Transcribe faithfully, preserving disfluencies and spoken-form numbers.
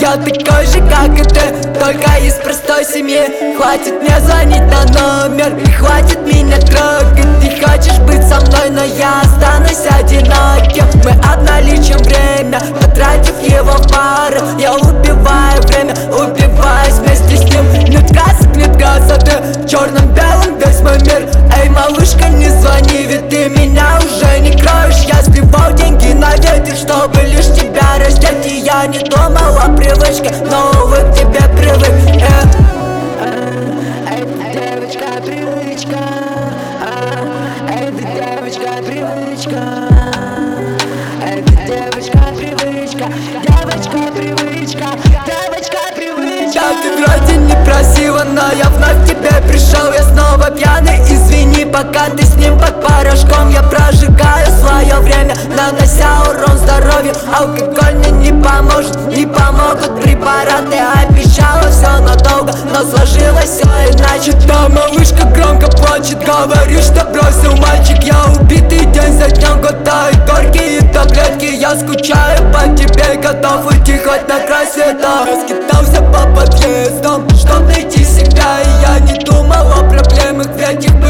Я такой же, как и ты, только из простой семьи. Хватит мне звонить на номер и хватит меня трогать. Ты хочешь быть со мной, но я останусь одиноким. Мы обналичим время, потратив его в пары. Я убиваю время, убиваюсь вместе с ним. Нет красок, нет красоты, в черном-белом весь мой мир. Эй, малышка, не звони, ведь ты меня уже не кроешь. Я сливал деньги на ветер, чтобы лишь тебя раздеть. И я не думал о привычке, но, увы, к тебе привык. э. Это девочка привычка, это девочка привычка, это девочка привычка, девочка привычка, девочка привычка. Да, ты вроде не просила, но я вновь к тебе пришел. Я снова пьяный, извини, пока ты с ним под порошком. Я прожигаю свое время, нанося урон здоровью. Алкоголь мне не поможет, не помогут препараты. Обещала все надолго, но сложилось все иначе. Да, малышка громко плачет, говорит, что бросил мальчик. Я убитый день за днем, глотаю горькие таблетки. Я скучаю по тебе, готов уйти хоть на край света. Раскидался по подъездам, чтоб найти себя. И я не думал о проблемах, ведь их